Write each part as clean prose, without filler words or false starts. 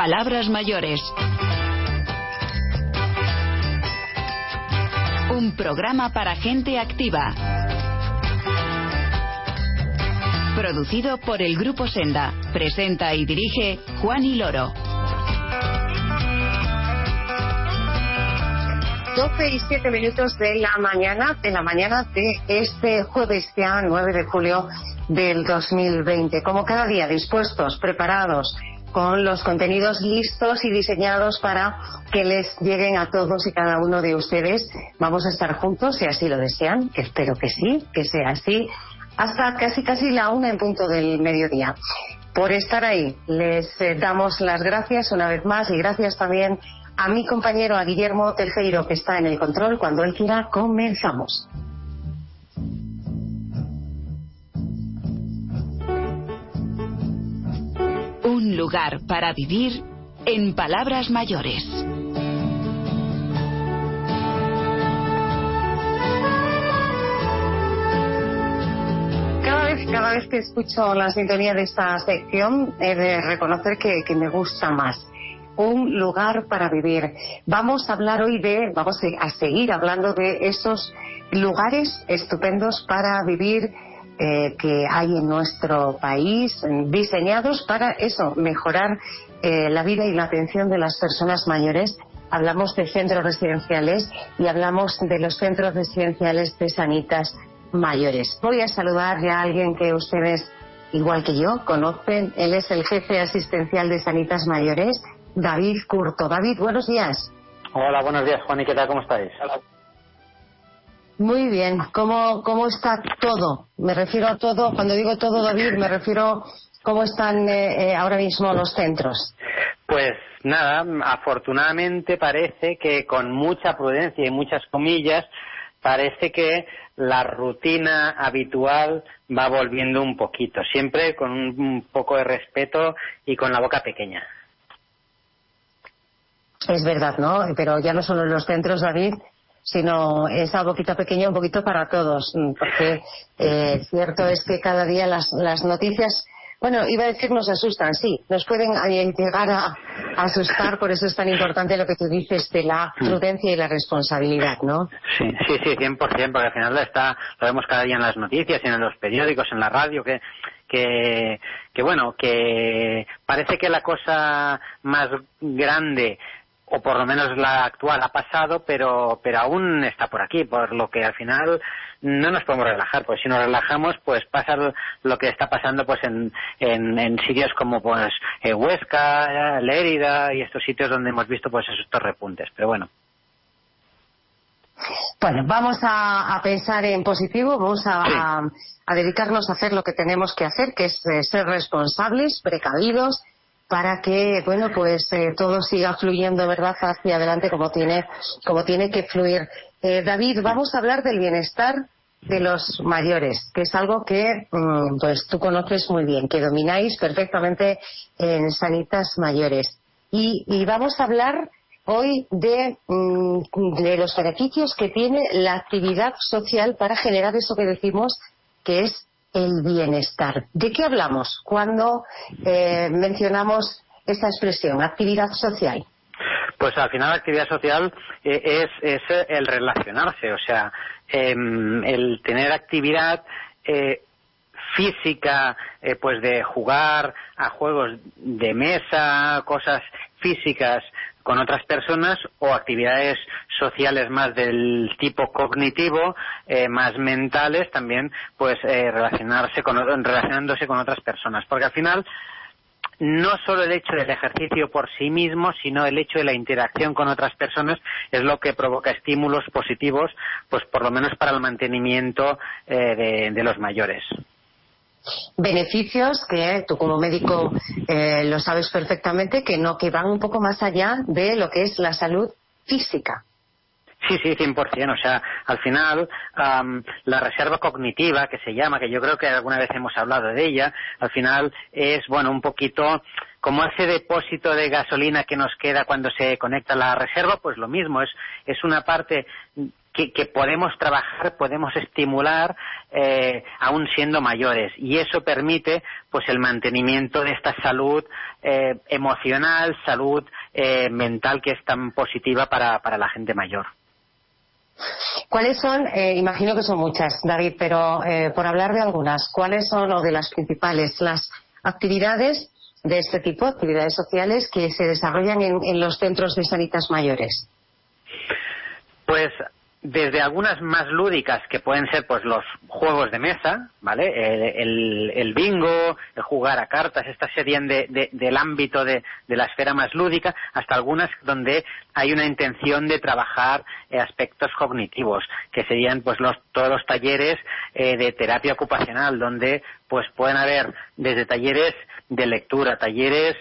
Palabras mayores. Un programa para gente activa. Producido por el Grupo Senda. Presenta y dirige Juan y Loro. 12 y 7 minutos de la mañana de este jueves ya 9 de julio del 2020. Como cada día, dispuestos, preparados, con los contenidos listos y diseñados para que les lleguen a todos y cada uno de ustedes. Vamos a estar juntos, si así lo desean, que espero que sí, que sea así, hasta casi la 1 en punto del mediodía. Por estar ahí, les damos las gracias una vez más y gracias también a mi compañero, a Guillermo Terceiro, que está en el control. Cuando él quiera, comenzamos. Un lugar para vivir en palabras mayores. Cada vez que escucho la sintonía de esta sección, he de reconocer que me gusta más. Un lugar para vivir. Vamos a seguir hablando de esos lugares estupendos para vivir que hay en nuestro país, diseñados para eso, mejorar la vida y la atención de las personas mayores. Hablamos de centros residenciales y hablamos de los centros residenciales de Sanitas Mayores. Voy a saludar ya a alguien que ustedes, igual que yo, conocen. Él es el jefe asistencial de Sanitas Mayores, David Curto. David, buenos días. Hola, buenos días, Juan, ¿y qué tal? ¿Cómo estáis? Muy bien. ¿Cómo está todo? Me refiero a todo, cuando digo todo, David, me refiero cómo están ahora mismo los centros. Pues nada, afortunadamente parece que con mucha prudencia y muchas comillas, parece que la rutina habitual va volviendo un poquito, siempre con un poco de respeto y con la boca pequeña. Es verdad, ¿no? Pero ya no solo en los centros, David, sino esa boquita pequeña un poquito para todos, porque cierto es que cada día las noticias, bueno, iba a decir nos asustan, sí, nos pueden llegar a asustar, por eso es tan importante lo que tú dices de la prudencia y la responsabilidad, ¿no? Sí, 100%, porque al final lo vemos cada día en las noticias, en los periódicos, en la radio, que bueno, que parece que la cosa más grande, o por lo menos la actual, ha pasado, pero aún está por aquí, por lo que al final no nos podemos relajar, pues si nos relajamos pues pasa lo que está pasando pues en sitios como pues Huesca, Lérida y estos sitios donde hemos visto pues estos repuntes, pero bueno. Bueno, vamos a pensar en positivo, vamos a dedicarnos a hacer lo que tenemos que hacer, que es ser responsables, precavidos, para que, bueno, pues todo siga fluyendo, ¿verdad?, hacia adelante como tiene que fluir. David, vamos a hablar del bienestar de los mayores, que es algo que pues tú conoces muy bien, que domináis perfectamente en Sanitas Mayores. Y vamos a hablar hoy de los beneficios que tiene la actividad social para generar eso que decimos que es el bienestar. ¿De qué hablamos cuando mencionamos esta expresión, actividad social? Pues al final la actividad social es el relacionarse, o sea, el tener actividad física, pues de jugar a juegos de mesa, cosas físicas con otras personas, o actividades sociales más del tipo cognitivo, más mentales también, pues relacionándose con otras personas, porque al final no solo el hecho del ejercicio por sí mismo, sino el hecho de la interacción con otras personas es lo que provoca estímulos positivos, pues por lo menos para el mantenimiento de los mayores. Beneficios que tú como médico lo sabes perfectamente, que van un poco más allá de lo que es la salud física. Sí, 100%. O sea, al final, la reserva cognitiva, que se llama, que yo creo que alguna vez hemos hablado de ella, al final es, bueno, un poquito como ese depósito de gasolina que nos queda cuando se conecta la reserva, pues lo mismo, es una parte que podemos trabajar, podemos estimular aún siendo mayores, y eso permite pues el mantenimiento de esta salud emocional, salud mental, que es tan positiva para la gente mayor. ¿Cuáles son, imagino que son muchas, David, pero por hablar de algunas, cuáles son, o de las principales, las actividades de este tipo, actividades sociales que se desarrollan en los centros de Sanitas Mayores? Pues desde algunas más lúdicas, que pueden ser pues los juegos de mesa, ¿vale? El bingo, el jugar a cartas, estas serían del ámbito de la esfera más lúdica, hasta algunas donde hay una intención de trabajar aspectos cognitivos, que serían pues todos los talleres de terapia ocupacional, donde pues pueden haber desde talleres de lectura, talleres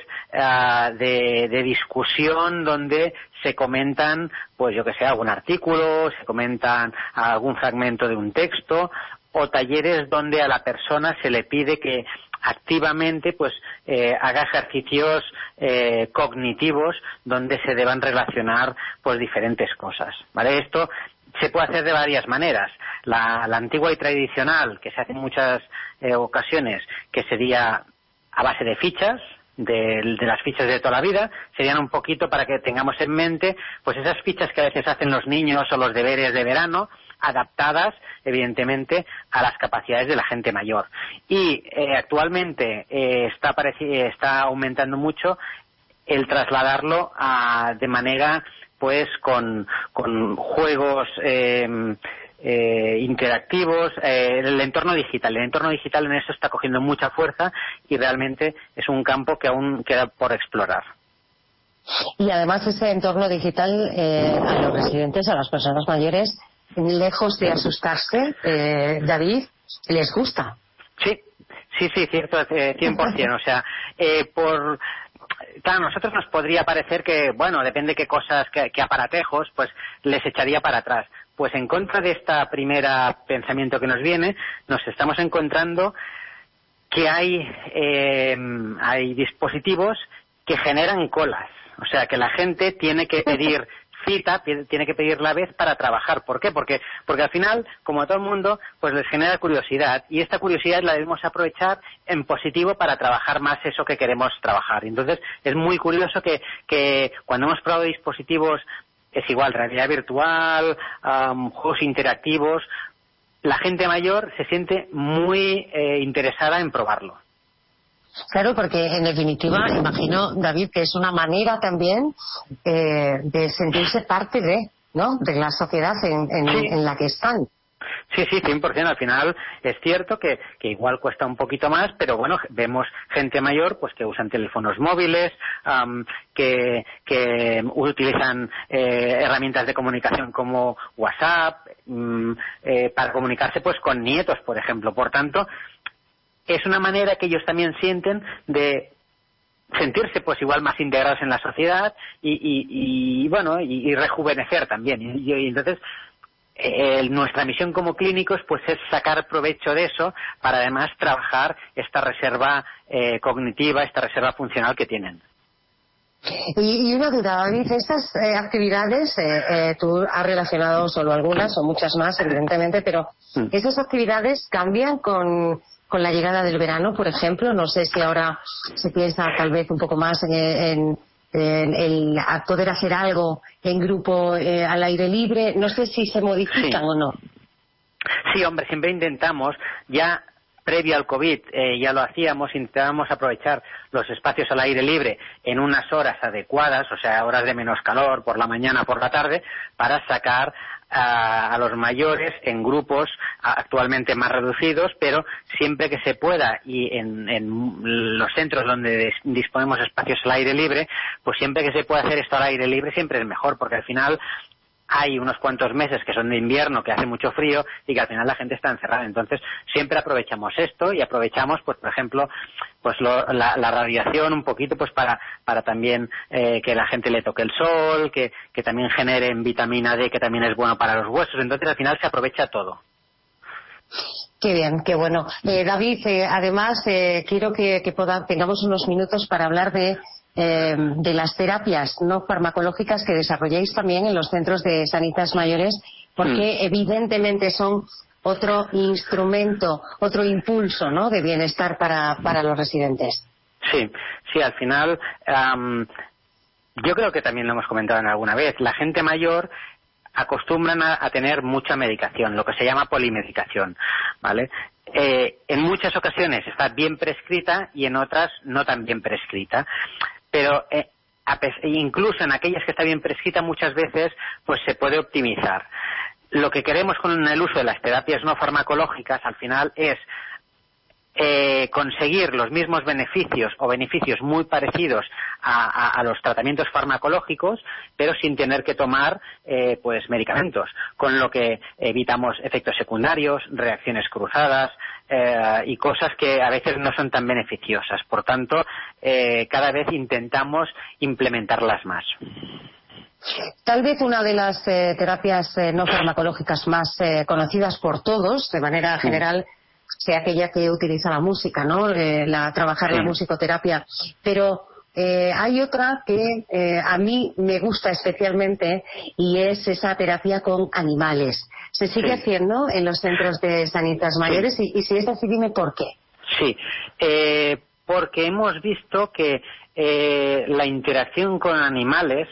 de discusión, donde se comentan, pues yo que sé, algún artículo, se comentan algún fragmento de un texto, o talleres donde a la persona se le pide que activamente pues haga ejercicios cognitivos donde se deban relacionar pues diferentes cosas, ¿vale? Esto se puede hacer de varias maneras. La antigua y tradicional, que se hace en muchas ocasiones, que sería a base de fichas, de las fichas de toda la vida, serían un poquito para que tengamos en mente pues esas fichas que a veces hacen los niños o los deberes de verano, adaptadas evidentemente a las capacidades de la gente mayor. Y actualmente está aumentando mucho el trasladarlo de manera pues con juegos interactivos, el entorno digital. El entorno digital en eso está cogiendo mucha fuerza y realmente es un campo que aún queda por explorar. Y además ese entorno digital a los residentes, a las personas mayores, lejos de asustarse, David, les gusta. Sí, cierto, 100%. O sea, claro, a nosotros nos podría parecer que, bueno, depende qué cosas, qué aparatejos, pues les echaría para atrás. Pues en contra de esta primera pensamiento que nos viene, nos estamos encontrando que hay dispositivos que generan colas. O sea, que la gente tiene que pedir cita, tiene que pedir la vez para trabajar. ¿Por qué? Porque al final, como a todo el mundo, pues les genera curiosidad, y esta curiosidad la debemos aprovechar en positivo para trabajar más eso que queremos trabajar. Entonces, es muy curioso que cuando hemos probado dispositivos, es igual, realidad virtual, juegos interactivos, la gente mayor se siente muy interesada en probarlo. Claro, porque en definitiva, imagino, David, que es una manera también de sentirse parte de la sociedad en la que están. Sí, 100%. Al final es cierto que igual cuesta un poquito más, pero bueno, vemos gente mayor pues que usan teléfonos móviles, que utilizan herramientas de comunicación como WhatsApp, para comunicarse pues con nietos, por ejemplo. Por tanto, es una manera que ellos también sienten de sentirse pues igual más integrados en la sociedad y rejuvenecer también. Y entonces nuestra misión como clínicos pues es sacar provecho de eso para además trabajar esta reserva cognitiva, esta reserva funcional que tienen. Y una duda, David, estas actividades, tú has relacionado solo algunas o muchas más, evidentemente, pero ¿esas actividades cambian con la llegada del verano, por ejemplo? No sé si ahora se piensa tal vez un poco más en el poder hacer algo en grupo al aire libre. No sé si se modifican o no. Sí, hombre, siempre intentamos, ya previo al COVID ya lo hacíamos, intentábamos aprovechar los espacios al aire libre en unas horas adecuadas, o sea, horas de menos calor, por la mañana, por la tarde, para sacar a los mayores en grupos actualmente más reducidos, pero siempre que se pueda, y en los centros donde disponemos espacios al aire libre, pues siempre que se pueda hacer esto al aire libre siempre es mejor, porque al final hay unos cuantos meses que son de invierno, que hace mucho frío y que al final la gente está encerrada. Entonces siempre aprovechamos esto y aprovechamos, pues por ejemplo, pues la radiación un poquito, pues para también que la gente le toque el sol, que también generen vitamina D, que también es bueno para los huesos. Entonces al final se aprovecha todo. Qué bien, qué bueno. David, además quiero que tengamos unos minutos para hablar de las terapias no farmacológicas que desarrolláis también en los centros de Sanitas Mayores porque evidentemente son otro instrumento, otro impulso, ¿no?, de bienestar para los residentes. Sí, al final, yo creo que también lo hemos comentado en alguna vez, la gente mayor acostumbran a tener mucha medicación, lo que se llama polimedicación, ¿vale? En muchas ocasiones está bien prescrita y en otras no tan bien prescrita, pero incluso en aquellas que está bien prescrita muchas veces pues se puede optimizar. Lo que queremos con el uso de las terapias no farmacológicas al final es conseguir los mismos beneficios o beneficios muy parecidos a los tratamientos farmacológicos, pero sin tener que tomar pues medicamentos, con lo que evitamos efectos secundarios, reacciones cruzadas y cosas que a veces no son tan beneficiosas. Por tanto, cada vez intentamos implementarlas más. Tal vez una de las terapias no farmacológicas más conocidas por todos, de manera general, sea aquella que utiliza la música, ¿no? Trabajar la musicoterapia. Pero hay otra que a mí me gusta especialmente y es esa terapia con animales. ¿Se sigue haciendo en los centros de Sanitas Mayores? Y si es así, dime por qué. Sí, porque hemos visto que la interacción con animales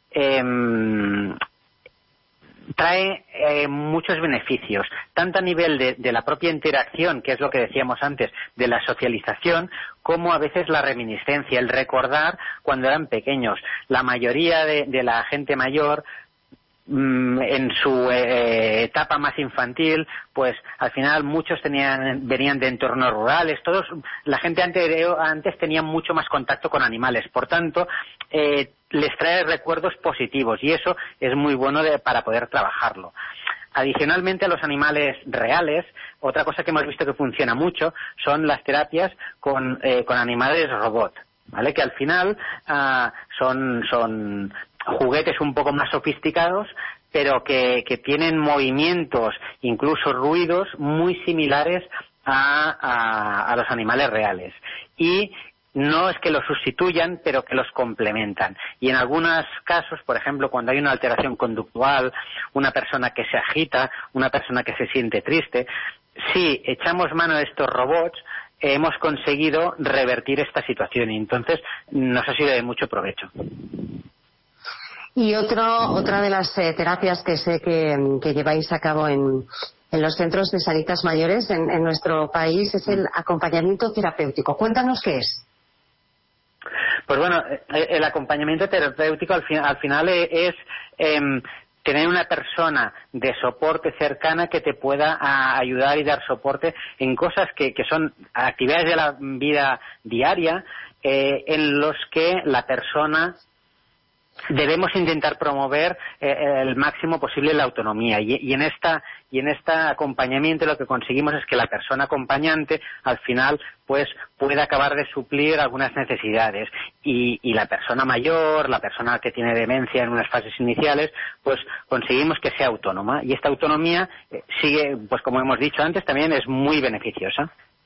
trae muchos beneficios, tanto a nivel de la propia interacción, que es lo que decíamos antes, de la socialización, como a veces la reminiscencia, el recordar cuando eran pequeños. La mayoría de la gente mayor, en su etapa más infantil, pues al final muchos venían de entornos rurales, la gente antes tenía mucho más contacto con animales, por tanto les trae recuerdos positivos y eso es muy bueno para poder trabajarlo. Adicionalmente a los animales reales, otra cosa que hemos visto que funciona mucho son las terapias con animales robot, ¿vale? Que al final son juguetes un poco más sofisticados, pero que tienen movimientos, incluso ruidos muy similares a los animales reales. Y no es que los sustituyan, pero que los complementan. Y en algunos casos, por ejemplo, cuando hay una alteración conductual, una persona que se agita, una persona que se siente triste, si echamos mano de estos robots, hemos conseguido revertir esta situación y entonces nos ha sido de mucho provecho. Y otra de las terapias que sé que lleváis a cabo en los centros de Sanitas Mayores en nuestro país es el acompañamiento terapéutico. Cuéntanos qué es. Pues bueno, el acompañamiento terapéutico al final es tener una persona de soporte cercana que te pueda ayudar y dar soporte en cosas que son actividades de la vida diaria, en los que la persona debemos intentar promover el máximo posible la autonomía y en este acompañamiento lo que conseguimos es que la persona acompañante al final pues pueda acabar de suplir algunas necesidades y la persona mayor, la persona que tiene demencia en unas fases iniciales, pues conseguimos que sea autónoma y esta autonomía sigue, pues como hemos dicho antes, también es muy beneficiosa.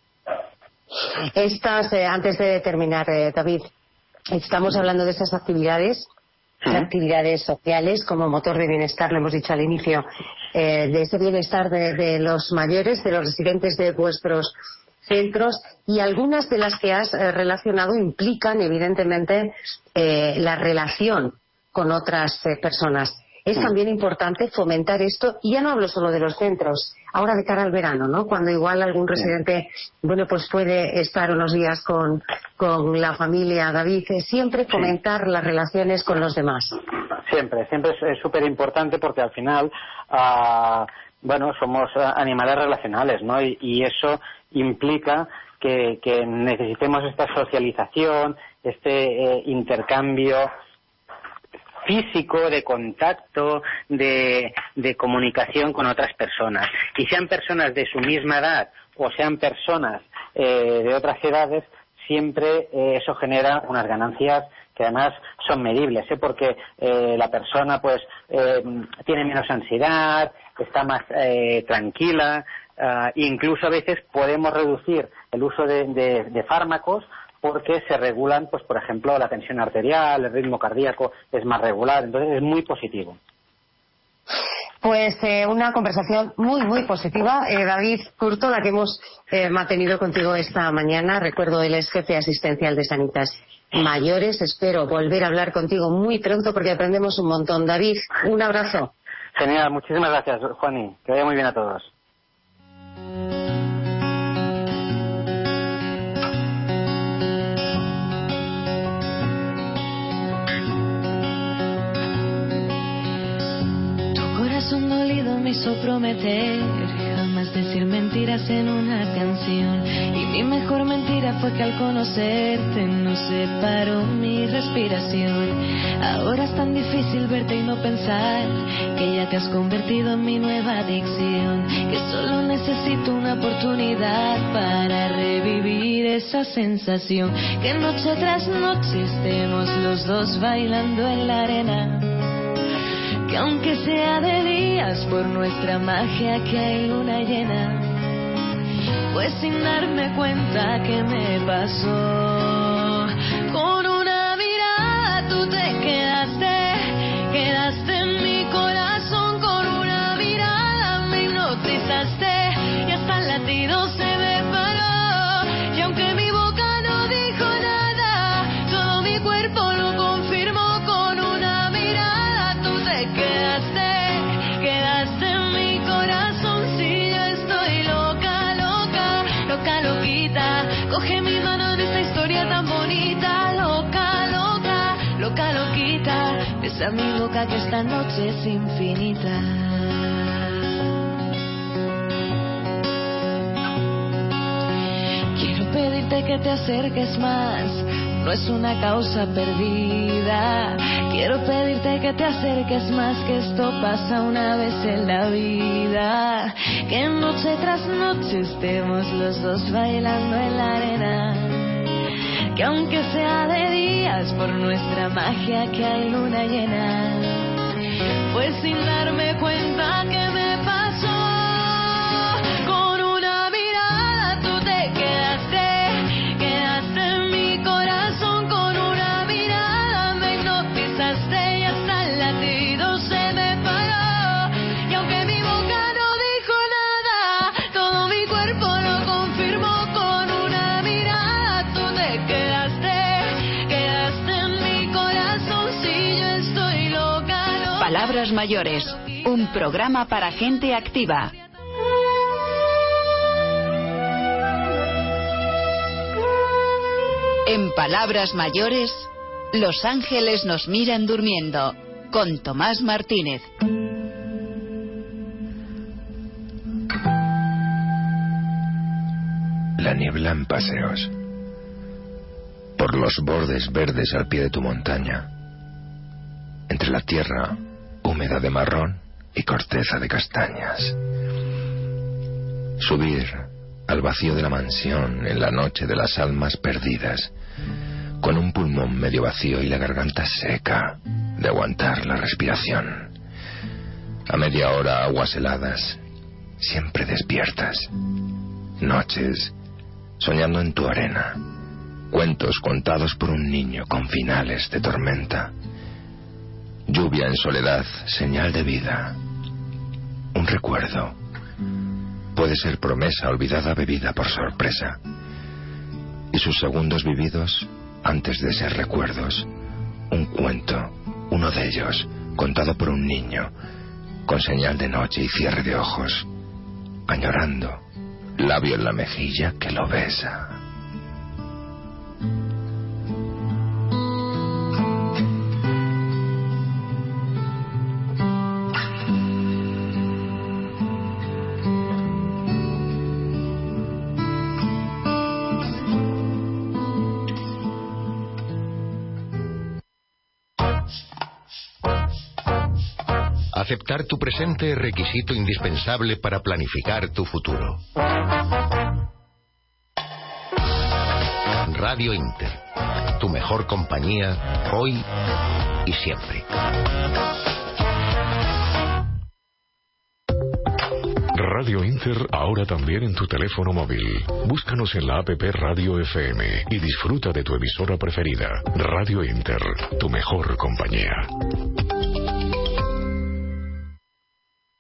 Antes de terminar, David, estamos hablando de estas actividades sociales como motor de bienestar, lo hemos dicho al inicio, de ese bienestar de los mayores, de los residentes de vuestros centros, y algunas de las que has relacionado implican evidentemente la relación con otras personas. Es también importante fomentar esto, y ya no hablo solo de los centros, ahora de cara al verano, ¿no? Cuando igual algún residente, pues puede estar unos días con la familia, David, siempre fomentar las relaciones con los demás. Siempre es súper importante porque al final, somos animales relacionales, ¿no? Y eso implica que necesitemos esta socialización, este intercambio físico, de contacto, de comunicación con otras personas. Y sean personas de su misma edad o sean personas de otras edades, siempre eso genera unas ganancias que además son medibles, porque la persona pues tiene menos ansiedad, está más tranquila, incluso a veces podemos reducir el uso de fármacos porque se regulan, pues por ejemplo, la tensión arterial, el ritmo cardíaco es más regular, entonces es muy positivo. Pues una conversación muy positiva, David Curto, la que hemos mantenido contigo esta mañana. Recuerdo, él es jefe asistencial de Sanitas Mayores. Espero volver a hablar contigo muy pronto porque aprendemos un montón. David, un abrazo. Genial, muchísimas gracias, Juani. Que vaya muy bien a todos. Un dolido me hizo prometer jamás decir mentiras en una canción, y mi mejor mentira fue que al conocerte no se paró mi respiración. Ahora es tan difícil verte y no pensar que ya te has convertido en mi nueva adicción, que solo necesito una oportunidad para revivir esa sensación, que noche tras noche estemos los dos bailando en la arena, que aunque sea de días por nuestra magia que hay luna llena, pues sin darme cuenta que me pasó, con una mirada tú te quedaste en mi corazón, con una mirada me hipnotizaste y hasta el latido se me paró, y aunque mi boca no dijo nada, todo mi cuerpo lo confirmó, con una mirada tú te quedaste en mi corazón, si yo estoy loca, loquita, coge mi mano en esta historia tan bonita, loquita, besa mi boca que esta noche es infinita. Quiero pedirte que te acerques más, no es una causa perdida. Quiero pedirte que te acerques más, que esto pasa una vez en la vida, que noche tras noche estemos los dos bailando en la arena, que aunque sea de días por nuestra magia que hay luna llena, pues sin darme cuenta que me pasó, con una mirada tú te quedaste en mi corazón, con una mirada me hipnotizaste y hasta el latido se me paró, y aunque mi boca no dijo nada, todo mi cuerpo lo confirmó, con una mirada tú te quedaste en mi corazón, si yo estoy loca. Palabras mayores, un programa para gente activa. En Palabras mayores, Los ángeles nos miran durmiendo, con Tomás Martínez. La niebla en paseos por los bordes verdes al pie de tu montaña, entre la tierra húmeda de marrón y corteza de castañas. Subir al vacío de la mansión en la noche de las almas perdidas, con un pulmón medio vacío y la garganta seca de aguantar la respiración. A media hora aguas heladas, siempre despiertas. Noches soñando en tu arena, cuentos contados por un niño con finales de tormenta. Lluvia en soledad, señal de vida. Un recuerdo. Puede ser promesa olvidada bebida por sorpresa. Y sus segundos vividos antes de ser recuerdos. Un cuento, uno de ellos, contado por un niño, con señal de noche y cierre de ojos. Añorando, labio en la mejilla que lo besa. Aceptar tu presente es requisito indispensable para planificar tu futuro. Radio Inter, tu mejor compañía hoy y siempre. Radio Inter ahora también en tu teléfono móvil. Búscanos en la app Radio FM y disfruta de tu emisora preferida. Radio Inter, tu mejor compañía.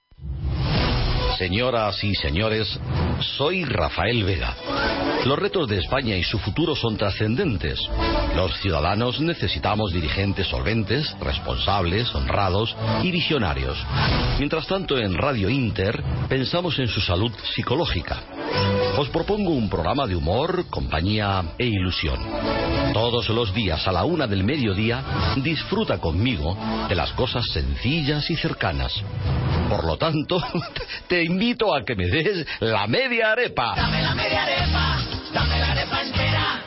Señoras y señores, soy Rafael Vega. Los retos de España y su futuro son trascendentes. Los ciudadanos necesitamos dirigentes solventes, responsables, honrados y visionarios. Mientras tanto, en Radio Inter pensamos en su salud psicológica. Os propongo un programa de humor, compañía e ilusión. Todos los días a la 1 del mediodía, disfruta conmigo de las cosas sencillas y cercanas. Por lo tanto, te invito a que me des la media arepa. Dame la media arepa, dame la arepa entera.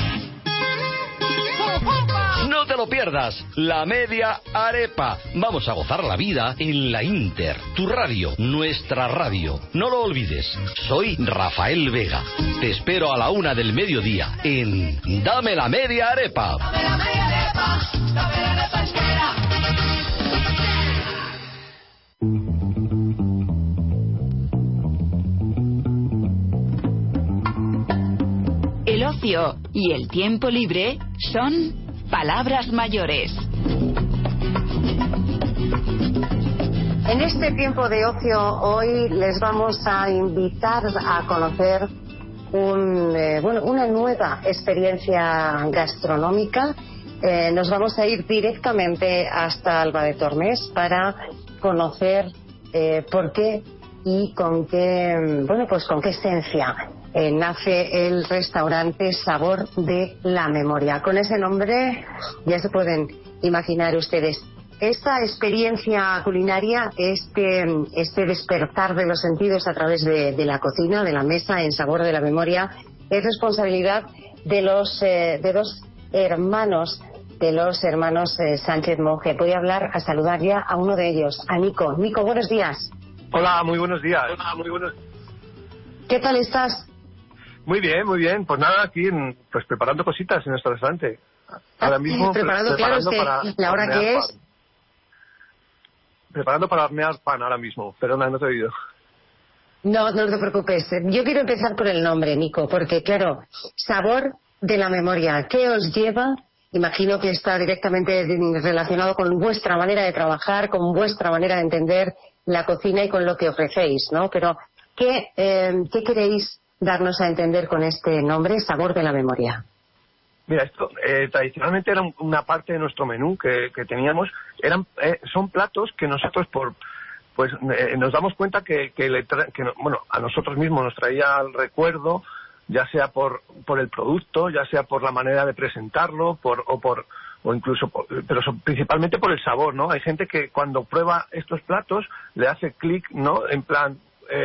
No te lo pierdas, la media arepa. Vamos a gozar la vida en la Inter, tu radio, nuestra radio. No lo olvides, soy Rafael Vega. Te espero a la 1 del mediodía en Dame la media arepa. Dame la media arepa, dame la arepa entera. El ocio y el tiempo libre son palabras mayores. En este tiempo de ocio hoy les vamos a invitar a conocer una nueva experiencia gastronómica. Nos vamos a ir directamente hasta Alba de Tormes para conocer por qué y con qué esencia nace el restaurante Sabor de la Memoria. Con ese nombre ya se pueden imaginar ustedes. Esta experiencia culinaria, este despertar de los sentidos a través de la cocina, de la mesa en Sabor de la Memoria, es responsabilidad de dos hermanos Sánchez Monje. Voy a saludar ya a uno de ellos, a Nico. Nico, buenos días. Hola, muy buenos días. ¿Qué tal estás? Muy bien, muy bien. Pues nada, aquí preparando cositas en nuestro restaurante. Ahora mismo preparando para la hora que es. Preparando para hornear pan ahora mismo. Perdona, no te he oído. No te preocupes. Yo quiero empezar por el nombre, Nico, porque claro, Sabor de la Memoria. ¿Qué os lleva? Imagino que está directamente relacionado con vuestra manera de trabajar, con vuestra manera de entender la cocina y con lo que ofrecéis, ¿no? Pero, ¿qué queréis darnos a entender con este nombre, Sabor de la Memoria? Mira, esto tradicionalmente era una parte de nuestro menú que teníamos. Son platos que nosotros nos damos cuenta que a nosotros mismos nos traía el recuerdo, ya sea por el producto, ya sea por la manera de presentarlo, principalmente por el sabor, ¿no? Hay gente que cuando prueba estos platos le hace clic, ¿no? En plan,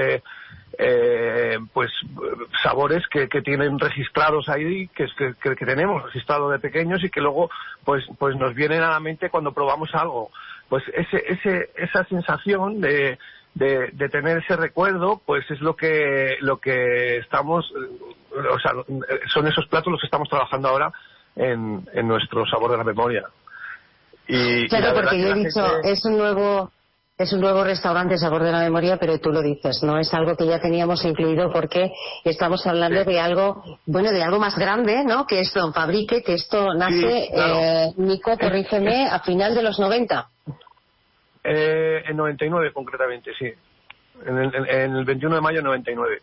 sabores que tienen registrados ahí, que tenemos registrado de pequeños y que luego pues nos vienen a la mente cuando probamos algo. Pues esa sensación de tener ese recuerdo, pues es lo que estamos, son esos platos los que estamos trabajando ahora en nuestro Sabor de la Memoria. Claro, porque yo he dicho, es un nuevo restaurante Sabor de la Memoria, pero tú lo dices, no es algo que ya teníamos incluido porque estamos hablando de algo más grande, ¿no? Que es Don Fabrique, que esto nace, sí, claro. Nico, corrígeme, a final de los 90. En 99 concretamente, sí. En el 21 de mayo de 99.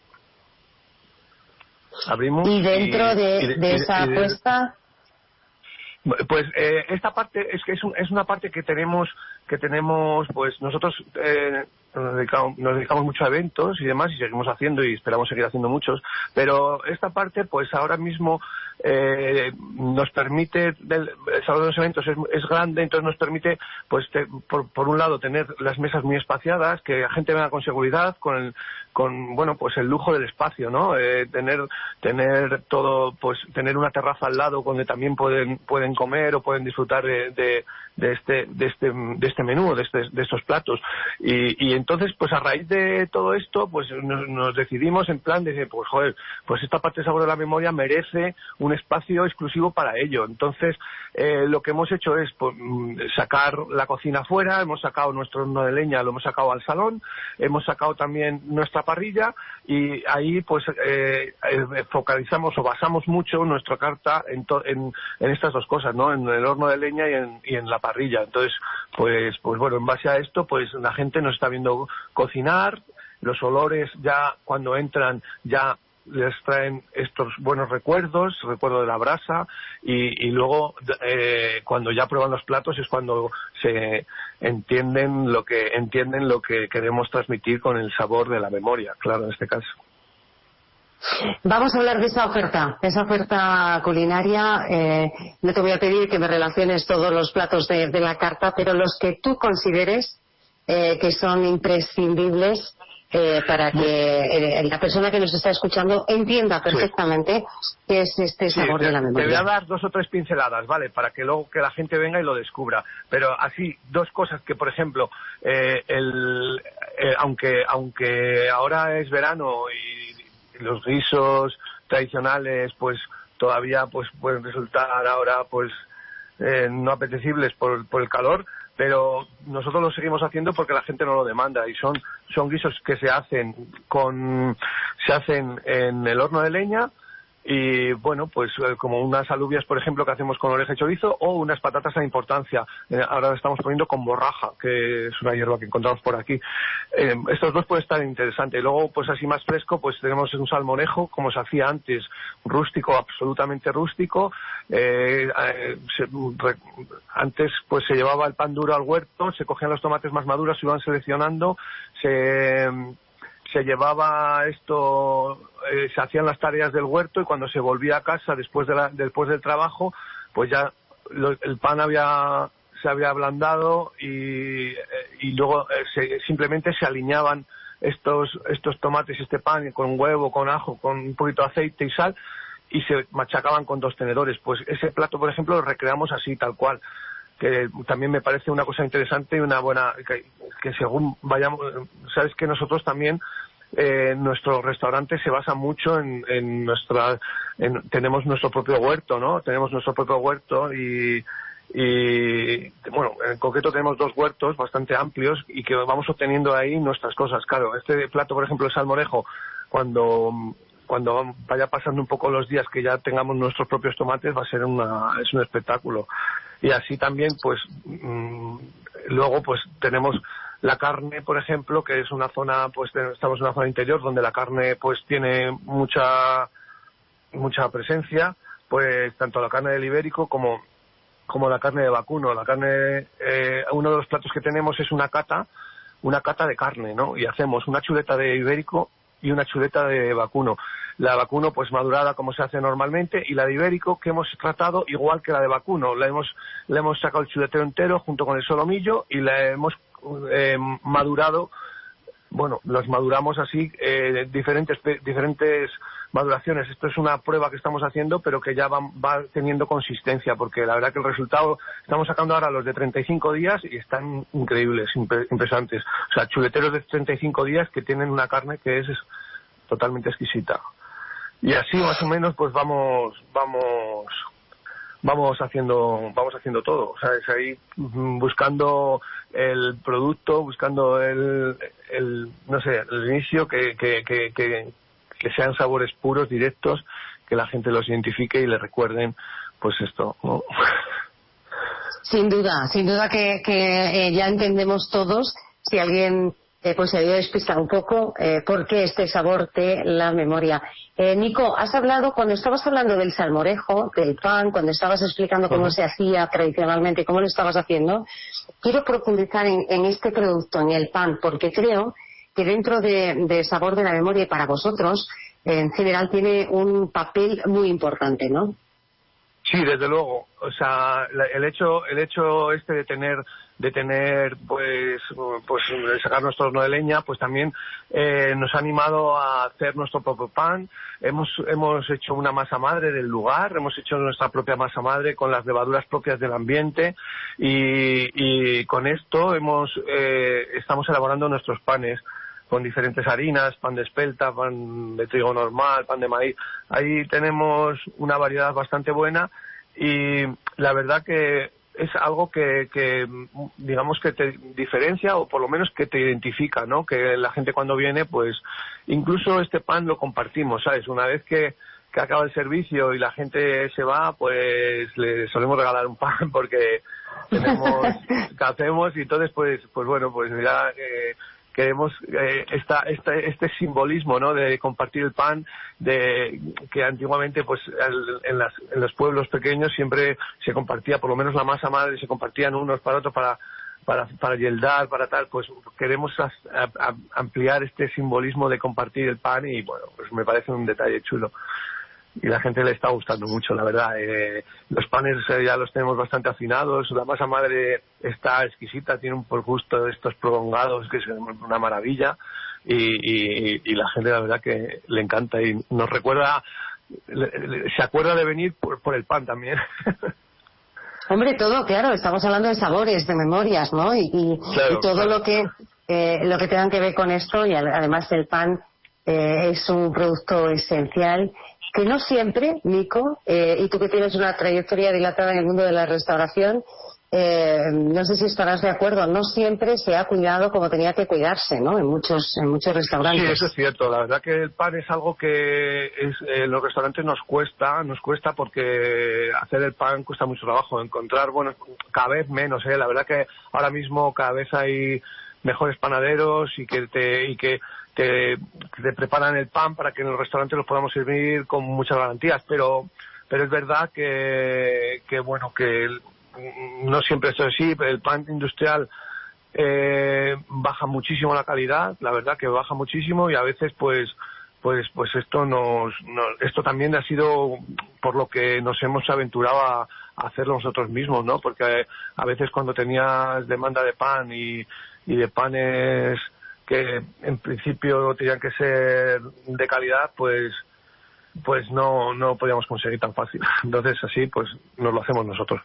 Abrimos. Y dentro de esa apuesta. Pues esta parte es una parte que tenemos pues nosotros nos dedicamos mucho a eventos y demás, y seguimos haciendo y esperamos seguir haciendo muchos, pero esta parte pues ahora mismo nos permite, el salón de los eventos es grande, entonces nos permite pues por un lado tener las mesas muy espaciadas, que la gente venga con seguridad, con pues el lujo del espacio, ¿no? Tener todo, pues tener una terraza al lado donde también pueden comer o pueden disfrutar de este menú, de estos platos, y entonces pues a raíz de todo esto pues nos decidimos en plan de pues esta parte de Sabor de la Memoria merece un espacio exclusivo para ello. Entonces lo que hemos hecho es sacar la cocina fuera, hemos sacado nuestro horno de leña, lo hemos sacado al salón, hemos sacado también nuestra parrilla, y ahí pues focalizamos o basamos mucho nuestra carta en estas dos cosas, ¿no? En el horno de leña y en la parrilla. Entonces pues bueno, en base a esto pues la gente nos está viendo cocinar, los olores ya cuando entran ya les traen estos buenos recuerdo de la brasa, y luego cuando ya prueban los platos es cuando se entienden lo que queremos transmitir con el sabor de la memoria, claro, en este caso. Vamos a hablar de esa oferta culinaria. No te voy a pedir que me relaciones todos los platos de la carta, pero los que tú consideres que son imprescindibles para que la persona que nos está escuchando entienda perfectamente qué es este sabor de la memoria. Te voy a dar 2 o 3 pinceladas, ¿vale? Para que luego que la gente venga y lo descubra. Pero así, 2 cosas que, por ejemplo, aunque ahora es verano y los guisos tradicionales, pues todavía pues pueden resultar ahora pues no apetecibles por el calor, pero nosotros lo seguimos haciendo porque la gente no lo demanda, y son guisos que se hacen en el horno de leña, y bueno, pues como unas alubias, por ejemplo, que hacemos con oreja y chorizo, o unas patatas a importancia. Ahora estamos poniendo con borraja, que es una hierba que encontramos por aquí. Estos 2 pueden estar interesantes. Y luego, pues así más fresco, pues tenemos un salmorejo, como se hacía antes, rústico, absolutamente rústico. Antes pues se llevaba el pan duro al huerto, se cogían los tomates más maduros, se iban seleccionando, se llevaba esto, se hacían las tareas del huerto, y cuando se volvía a casa después del trabajo, pues ya el pan se había ablandado, y luego simplemente se aliñaban estos tomates y este pan con huevo, con ajo, con un poquito de aceite y sal, y se machacaban con 2 tenedores. Pues ese plato, por ejemplo, lo recreamos así, tal cual, que también me parece una cosa interesante y una buena, que según vayamos, sabes que nosotros también nuestro restaurante se basa mucho tenemos nuestro propio huerto, ¿no? Tenemos nuestro propio huerto, y bueno, en concreto tenemos 2 huertos bastante amplios, y que vamos obteniendo ahí nuestras cosas. Claro, este plato, por ejemplo, el salmorejo, cuando vaya pasando un poco los días que ya tengamos nuestros propios tomates, va a ser es un espectáculo. Y así también, pues luego pues tenemos la carne, por ejemplo, que es una zona, pues estamos en una zona interior donde la carne pues tiene mucha presencia, pues tanto la carne del ibérico como la carne de vacuno. La carne, uno de los platos que tenemos es una cata de carne, ¿no? Y hacemos una chuleta de ibérico y una chuleta de vacuno. La de vacuno pues madurada como se hace normalmente, y la de ibérico que hemos tratado igual que la de vacuno. Le hemos sacado el chuletero entero junto con el solomillo, y la hemos madurado. Bueno, los maduramos así, diferentes maduraciones. Esto es una prueba que estamos haciendo, pero que ya va teniendo consistencia, porque la verdad que el resultado, estamos sacando ahora los de 35 días y están increíbles, impresionantes. O sea, chuleteros de 35 días que tienen una carne que es totalmente exquisita. Y así más o menos pues vamos haciendo todo, ¿sabes? Ahí buscando el producto, buscando el inicio, que sean sabores puros, directos, que la gente los identifique y le recuerden pues esto, ¿no? Sin duda que ya entendemos todos, si alguien pues se había despistado un poco, por qué este sabor de la memoria. Nico, cuando estabas hablando del salmorejo, del pan, cuando estabas explicando cómo se hacía tradicionalmente, cómo lo estabas haciendo, quiero profundizar en este producto, en el pan, porque creo que dentro de sabor de la memoria, y para vosotros, en general, tiene un papel muy importante, ¿no? Sí, desde luego. O sea, el hecho este de tener pues sacar nuestro horno de leña, pues también nos ha animado a hacer nuestro propio pan. Hemos hecho una masa madre del lugar, hemos hecho nuestra propia masa madre con las levaduras propias del ambiente, y con esto estamos elaborando nuestros panes con diferentes harinas, pan de espelta, pan de trigo normal, pan de maíz. Ahí tenemos una variedad bastante buena, y la verdad que es algo que digamos que te diferencia, o por lo menos que te identifica, ¿no? Que la gente cuando viene, pues incluso este pan lo compartimos, ¿sabes? Una vez que acaba el servicio y la gente se va, pues le solemos regalar un pan, porque tenemos, ¿qué hacemos? Y entonces pues bueno, pues mira, queremos este simbolismo, ¿no?, de compartir el pan, de que antiguamente pues en los pueblos pequeños siempre se compartía, por lo menos la masa madre se compartían unos para otros para yeldar, para tal. Pues queremos ampliar este simbolismo de compartir el pan y bueno, pues me parece un detalle chulo. Y la gente le está gustando mucho, la verdad. Los panes ya los tenemos bastante afinados, la masa madre está exquisita, tiene un gusto de estos prolongados que es una maravilla y la gente la verdad que le encanta y nos recuerda, se acuerda de venir por el pan también. Hombre, todo, claro, estamos hablando de sabores, de memorias, ¿no? Claro, y todo claro. lo que tenga que ver con esto, y además el pan es un producto esencial que no siempre, Nico, y tú que tienes una trayectoria dilatada en el mundo de la restauración, no sé si estarás de acuerdo, no siempre se ha cuidado como tenía que cuidarse, ¿no?, en muchos restaurantes. Sí, eso es cierto. La verdad que el pan es algo que en los restaurantes nos cuesta porque hacer el pan cuesta mucho trabajo. Encontrar, bueno, cada vez menos, la verdad que ahora mismo cada vez hay mejores panaderos y que te preparan el pan para que en los restaurantes los podamos servir con muchas garantías, pero es verdad que bueno, que no siempre esto es así. El pan industrial baja muchísimo la calidad, la verdad que baja muchísimo, y a veces pues esto también ha sido por lo que nos hemos aventurado a hacerlo nosotros mismos, ¿no? Porque a veces cuando tenías demanda de pan y de panes que en principio tenían que ser de calidad, pues no podíamos conseguir tan fácil. Entonces así pues nos lo hacemos nosotros.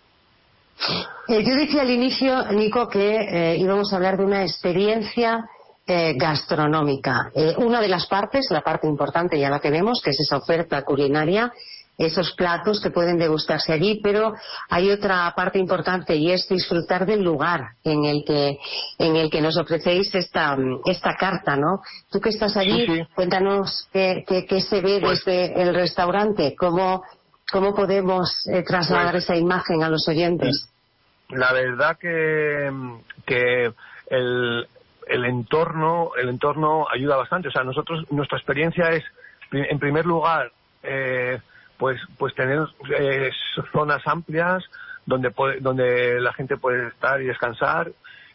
Yo decía al inicio, Nico, que íbamos a hablar de una experiencia gastronómica. Una de las partes, la parte importante ya la tenemos, que es esa oferta culinaria, esos platos que pueden degustarse allí, pero hay otra parte importante y es disfrutar del lugar en el que nos ofrecéis esta carta, ¿no? Tú que estás allí, sí. Cuéntanos qué se ve desde el restaurante, cómo podemos trasladar esa imagen a los oyentes. La verdad que el entorno ayuda bastante. O sea, nuestra experiencia es, en primer lugar, pues tener zonas amplias donde la gente puede estar y descansar,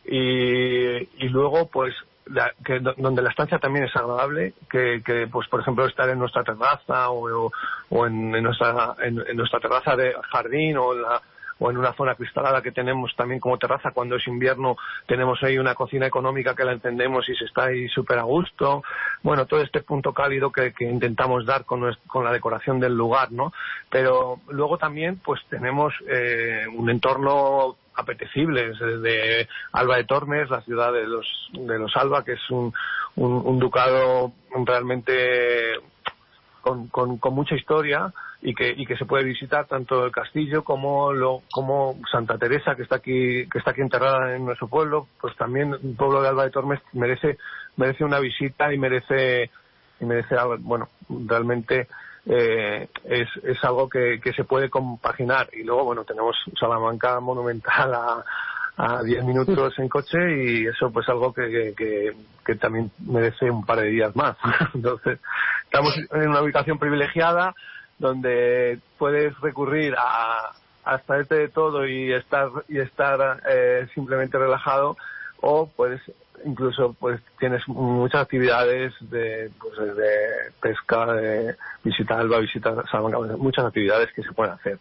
y luego pues donde la estancia también es agradable, que pues por ejemplo estar en nuestra terraza o en nuestra terraza de jardín o en una zona cristalada que tenemos también como terraza. Cuando es invierno tenemos ahí una cocina económica que la encendemos y se está ahí súper a gusto. Bueno, todo este punto cálido que intentamos dar con la decoración del lugar, ¿no? Pero luego también pues tenemos un entorno apetecible desde Alba de Tormes, la ciudad de los Alba, que es un ducado realmente con mucha historia y que se puede visitar, tanto el castillo como Santa Teresa, que está aquí enterrada en nuestro pueblo. Pues también el pueblo de Alba de Tormes merece una visita y merece algo. Bueno, realmente es algo que se puede compaginar. Y luego bueno, tenemos Salamanca monumental a 10 minutos en coche, y eso pues algo que también merece un par de días más. Entonces estamos en una ubicación privilegiada donde puedes recurrir a extraerte de todo y estar simplemente relajado, o puedes incluso pues tienes muchas actividades de pesca, de visitar Alba, visitar Salamanca, muchas actividades que se pueden hacer.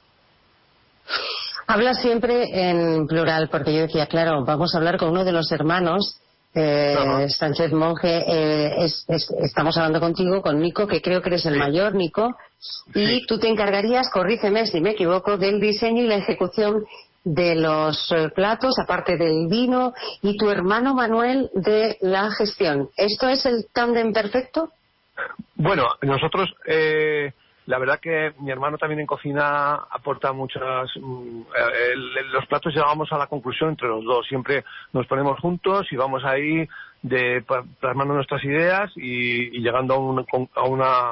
Hablas siempre en plural, porque yo decía, claro, vamos a hablar con uno de los hermanos, Sánchez Monje. Estamos hablando contigo, con Nico, que creo que eres el mayor, Nico, y tú te encargarías, corrígeme si me equivoco, del diseño y la ejecución de los platos, aparte del vino, y tu hermano Manuel de la gestión. ¿Esto es el tándem perfecto? Bueno, nosotros... la verdad que mi hermano también en cocina aporta muchas... los platos llegamos a la conclusión entre los dos. Siempre nos ponemos juntos y vamos ahí plasmando nuestras ideas y llegando a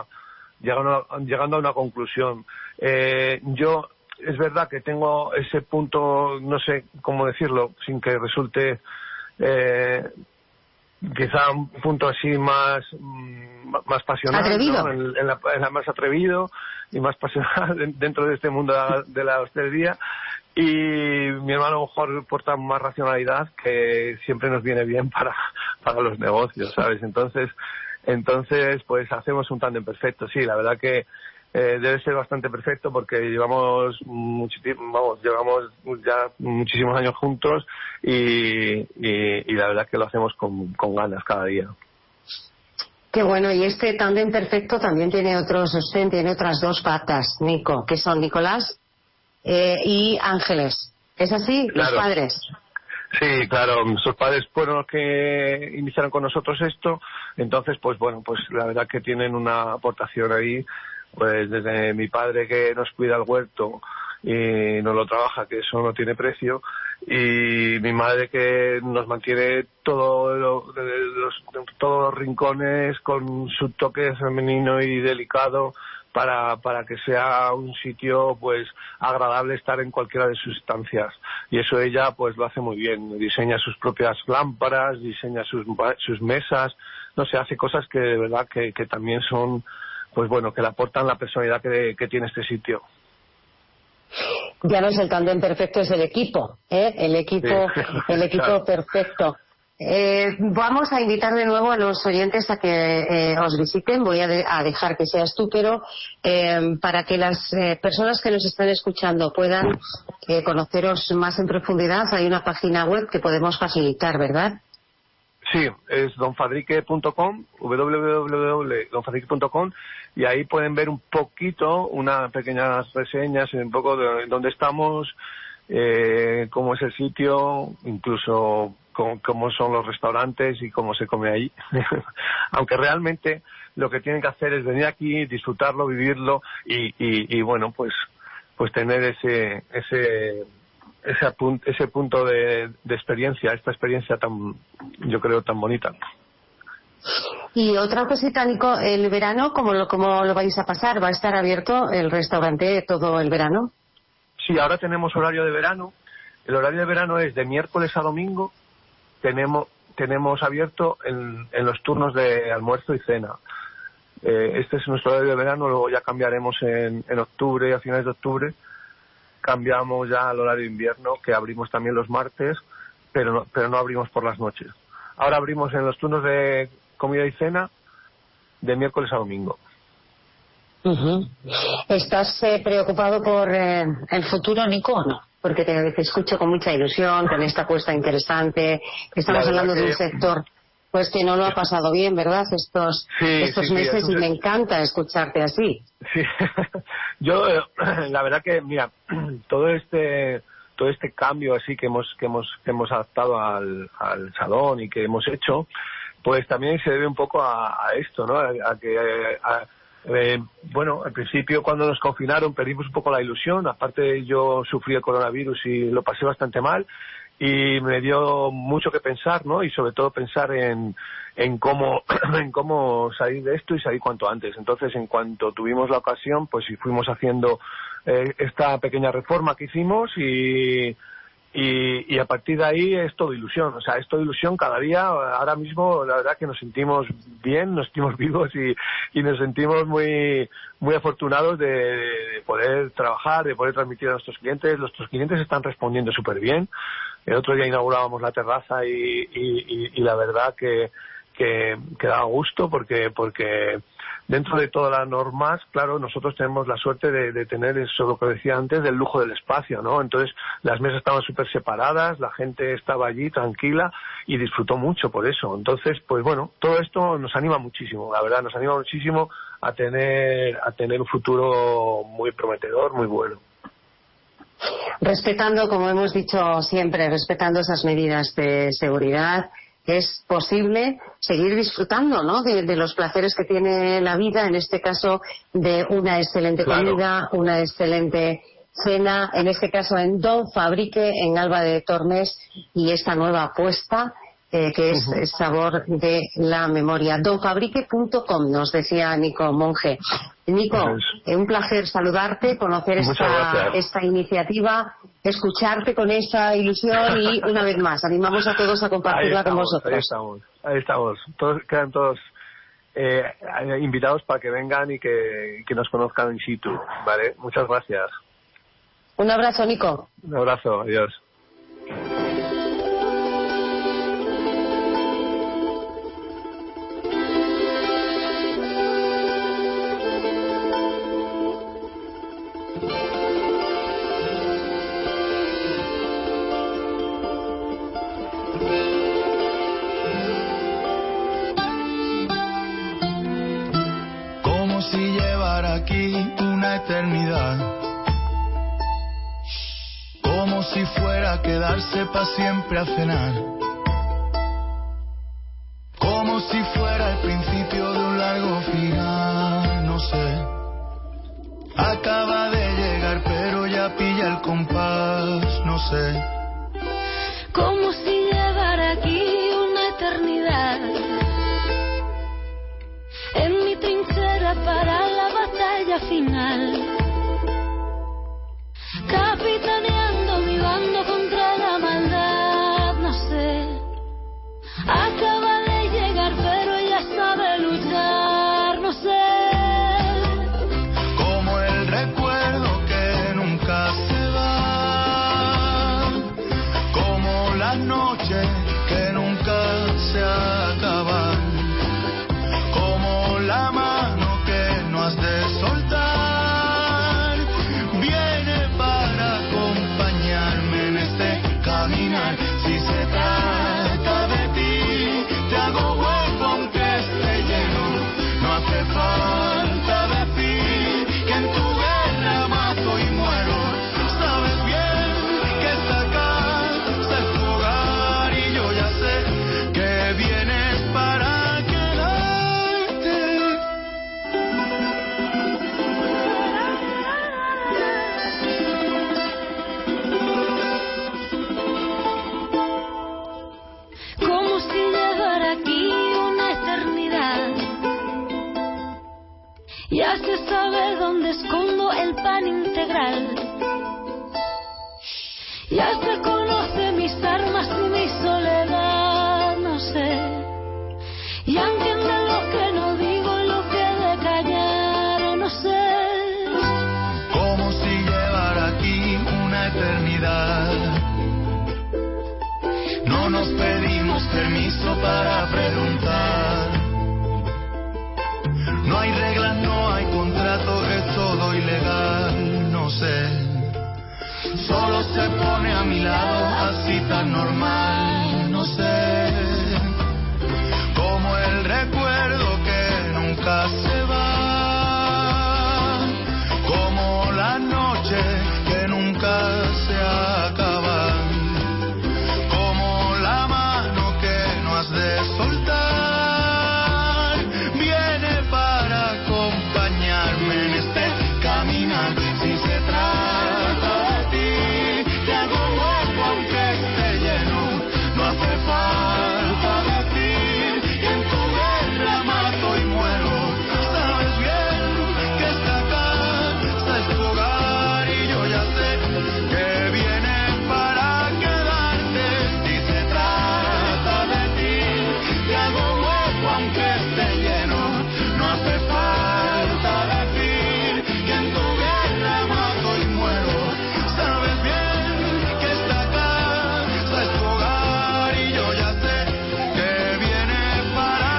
una conclusión. Yo es verdad que tengo ese punto, no sé cómo decirlo, sin que resulte quizá un punto así más pasional, atrevido, ¿no? en la más atrevido y más pasional dentro de este mundo de la hostelería. Y mi hermano a lo mejor porta más racionalidad, que siempre nos viene bien para los negocios, ¿sabes? Entonces pues hacemos un tándem perfecto. Sí, la verdad que debe ser bastante perfecto, porque llevamos ya muchísimos años juntos y la verdad que lo hacemos con ganas cada día. Qué bueno. Y este tándem perfecto también tiene otras dos patas, Nico, que son Nicolás y Ángeles. ¿Es así? Claro. Los padres. Sí, claro, sus padres fueron los que iniciaron con nosotros esto. Entonces, pues bueno, pues la verdad que tienen una aportación ahí, pues desde mi padre, que nos cuida el huerto y nos lo trabaja, que eso no tiene precio, y mi madre, que nos mantiene todos los rincones con su toque femenino y delicado, para que sea un sitio pues agradable estar en cualquiera de sus estancias. Y eso ella pues lo hace muy bien, diseña sus propias lámparas, diseña sus mesas, no sé, hace cosas que de verdad que también son, pues bueno, que le aportan la personalidad que tiene este sitio. Ya no es el tándem perfecto, es el equipo, el equipo claro. Perfecto. Vamos a invitar de nuevo a los oyentes a que os visiten. Voy a dejar que seas tú, pero para que las personas que nos están escuchando puedan conoceros más en profundidad, hay una página web que podemos facilitar, ¿verdad? Sí, es donfadrique.com, www.donfadrique.com, y ahí pueden ver un poquito, unas pequeñas reseñas, un poco de dónde estamos, cómo es el sitio, incluso cómo son los restaurantes y cómo se come ahí. Aunque realmente lo que tienen que hacer es venir aquí, disfrutarlo, vivirlo y bueno, pues tener ese punto de experiencia, esta experiencia yo creo tan bonita. Y otra cosita, Nico, el verano, ¿cómo lo vais a pasar? ¿Va a estar abierto el restaurante todo el verano? Sí, ahora tenemos horario de verano. El horario de verano es de miércoles a domingo. Tenemos abierto en los turnos de almuerzo y cena. Este es nuestro horario de verano. Luego ya cambiaremos en octubre, a finales de octubre. Cambiamos ya al horario de invierno, que abrimos también los martes, pero no abrimos por las noches. Ahora abrimos en los turnos de comida y cena de miércoles a domingo. Uh-huh. ¿Estás preocupado por el futuro, Nico, o no? Porque te escucho con mucha ilusión, con esta apuesta interesante. Estamos hablando de un sector pues que no lo ha pasado bien, ¿verdad? Estos meses, y me encanta escucharte así. Sí, yo la verdad que, mira, todo este cambio así que hemos adaptado al salón y que hemos hecho, pues también se debe un poco a esto, ¿no? Bueno, al principio cuando nos confinaron perdimos un poco la ilusión. Aparte, yo sufrí el coronavirus y lo pasé bastante mal, y me dio mucho que pensar, ¿no? Y sobre todo pensar en cómo salir de esto y salir cuanto antes. Entonces, en cuanto tuvimos la ocasión, pues fuimos haciendo esta pequeña reforma que hicimos, y a partir de ahí es todo ilusión. O sea, es todo ilusión cada día. Ahora mismo la verdad que nos sentimos bien, nos sentimos vivos y nos sentimos muy muy afortunados de poder trabajar, de poder transmitir a nuestros clientes. Nuestros clientes están respondiendo súper bien. El otro día inaugurábamos la terraza y la verdad que daba gusto, porque dentro de todas las normas, claro, nosotros tenemos la suerte de tener eso, lo que decía antes, del lujo del espacio, ¿no? Entonces, las mesas estaban súper separadas, la gente estaba allí tranquila y disfrutó mucho por eso. Entonces, pues bueno, todo esto nos anima muchísimo, la verdad, nos anima muchísimo a tener un futuro muy prometedor, muy bueno. Respetando, como hemos dicho siempre, respetando esas medidas de seguridad, es posible seguir disfrutando, ¿no?, de los placeres que tiene la vida, en este caso de una excelente comida, una excelente cena, en este caso en Don Fadrique, en Alba de Tormes, y esta nueva apuesta que es el sabor de la memoria. Donfabrique.com, nos decía Nico Monge. Nico, un placer saludarte, conocer esta iniciativa, escucharte con esa ilusión y una vez más, animamos a todos a compartirla con vosotros. Ahí estamos. Quedan todos invitados para que vengan y que nos conozcan in situ, ¿vale? Muchas gracias. Un abrazo, Nico. Un abrazo, adiós. Como si llevara aquí una eternidad, como si fuera a quedarse para siempre a cenar, como si fuera el principio de un largo final, no sé. Acaba de llegar pero ya pilla el compás, no sé. Como si llevara aquí una eternidad, en mi trinchera para la batalla final, capitaneando mi bando contra la maldad, no sé. Acaba de llegar pero ella sabe luchar, no sé. Como el recuerdo que nunca se va, como la noche que nunca se acaba, como la mano que no has de soltar, viene para acompañarme en este caminar. Si se trata de ti, te hago hueco aunque esté lleno. No hace falta decir que en tu guerra mato y muero. Sabes bien que esta casa es tu hogar y yo ya sé que vienes para quedarte. Como si llevara aquí una eternidad, ya se sabe dónde escondo el pan integral, ya se conoce mis armas y mi soledad, no sé. Ya entiende lo que no digo y lo que de callar, no sé. Como si llevara aquí una eternidad. No nos pedimos permiso para preguntar. No hay reglas, no hay contrato, es todo ilegal, no sé. Solo se pone a mi lado así tan normal, no sé. Como el recuerdo que nunca se va, como la noche que nunca se acaba, como la mano que no has de soltar, viene para acompañarme en este caminar. Si se trata de ti, te hago hueco aunque esté lleno. No hace falta decir que en tu guerra mato y muero. Sabes bien que esta casa es tu hogar y yo ya sé que vienes para quedarte. Si se trata de ti, te hago hueco aunque esté lleno. No hace falta decir que en tu guerra mato y muero. Sabes bien que esta casa es tu hogar y yo ya sé que vienes para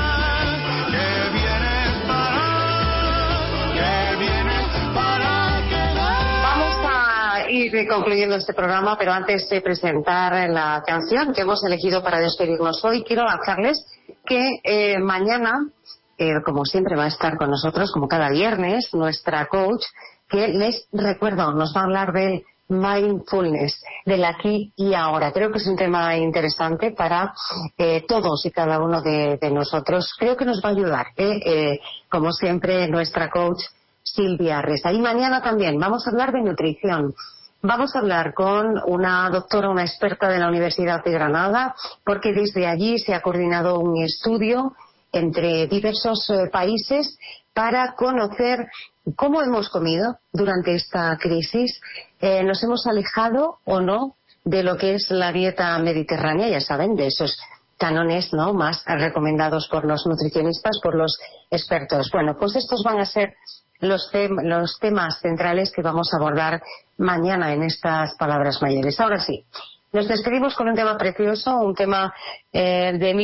quedar. Vamos a ir concluyendo este programa, pero antes de presentar la canción que hemos elegido para despedirnos hoy, quiero avisarles que mañana, como siempre, va a estar con nosotros, como cada viernes, nuestra coach, que les recuerdo, nos va a hablar del mindfulness, del aquí y ahora. Creo que es un tema interesante para todos y cada uno de nosotros. Creo que nos va a ayudar, como siempre, nuestra coach Silvia Reza. Y mañana también vamos a hablar de nutrición. Vamos a hablar con una doctora, una experta de la Universidad de Granada, porque desde allí se ha coordinado un estudio entre diversos países para conocer cómo hemos comido durante esta crisis. ¿Nos hemos alejado o no de lo que es la dieta mediterránea? Ya saben, de esos cánones, ¿no?, más recomendados por los nutricionistas, por los expertos. Bueno, pues estos van a ser los temas centrales que vamos a abordar mañana en estas palabras mayores. Ahora sí, nos despedimos con un tema precioso, un tema de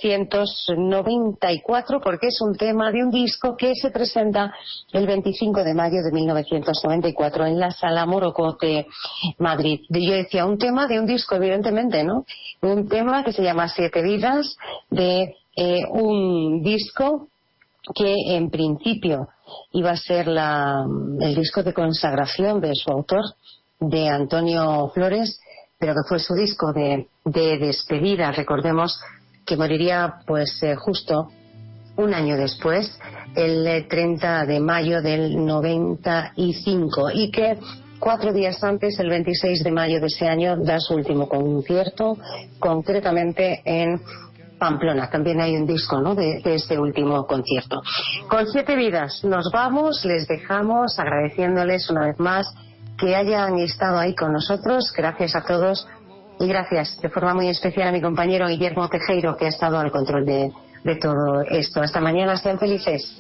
1994, porque es un tema de un disco que se presenta el 25 de mayo de 1994 en la Sala Morocco de Madrid. Yo decía, un tema de un disco, evidentemente, ¿no? Un tema que se llama Siete Vidas, de un disco que en principio iba a ser el disco de consagración de su autor, de Antonio Flores, pero que fue su disco de despedida. Recordemos que moriría pues justo un año después, el 30 de mayo del 95, y que 4 días antes, el 26 de mayo de ese año, da su último concierto, concretamente en Pamplona. También hay un disco, ¿no?, de ese último concierto. Con Siete Vidas nos vamos, les dejamos agradeciéndoles una vez más que hayan estado ahí con nosotros. Gracias a todos y gracias de forma muy especial a mi compañero Guillermo Tejero, que ha estado al control de todo esto. Hasta mañana, sean felices.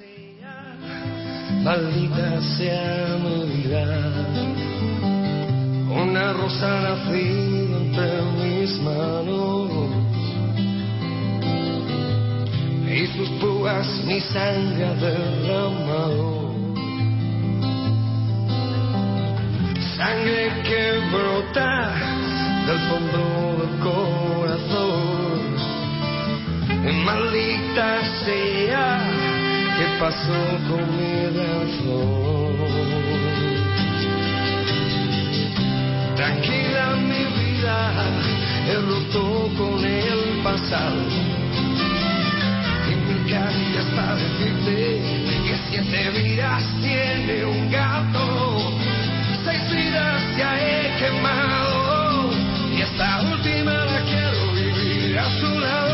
Maldita sea mi vida, una rosa nacida entre mis manos, y sus púas mi sangre ha derramado, sangre que brota del fondo del corazón. Y maldita sea, ¿qué pasó con mi razón? Tranquila mi vida, he roto con el pasado, y mi cariño es para decirte que 7 vidas tiene un gato, 6 vidas ya he quemado, y esta última la quiero vivir a su lado.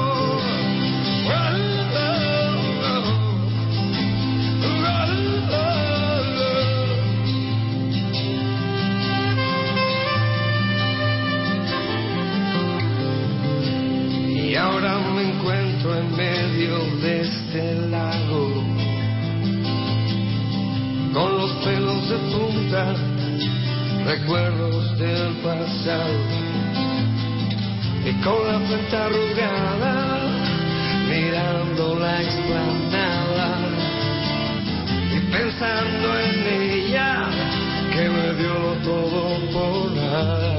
Y ahora me encuentro en medio de este lago, con los pelos de punta, recuerdos del pasado, y con la frente arrugada, mirando la explanada, y pensando en ella, que me dio todo por nada.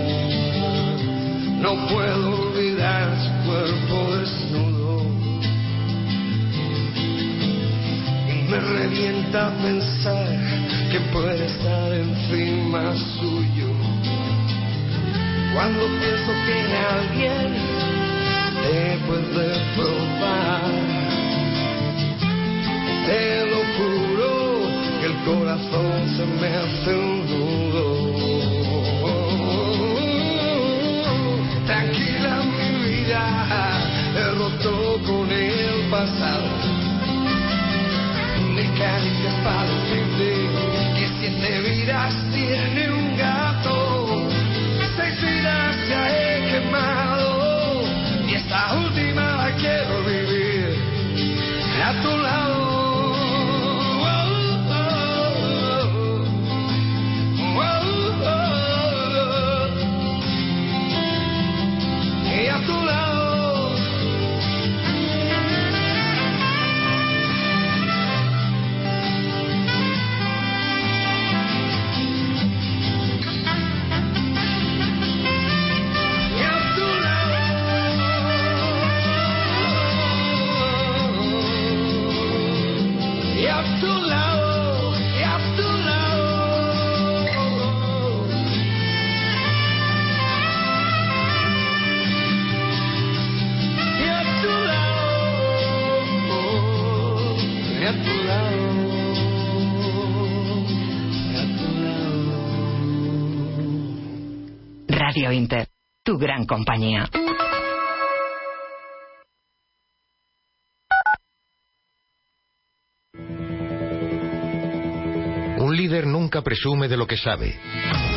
No puedo olvidar su cuerpo desnudo, y me revienta pensar que puede estar encima suyo. Cuando pienso que alguien te puede probar, te lo juro que el corazón se me hace un nudo. Tranquila mi vida, he roto con el pasado, me caricias para decirte que 7 vidas tiene un gato, 6 vidas ya he quemado, y esta última la quiero vivir a tu lado. Y a tu lado. A tu lado. Radio Inter, tu gran compañía. Un líder nunca presume de lo que sabe.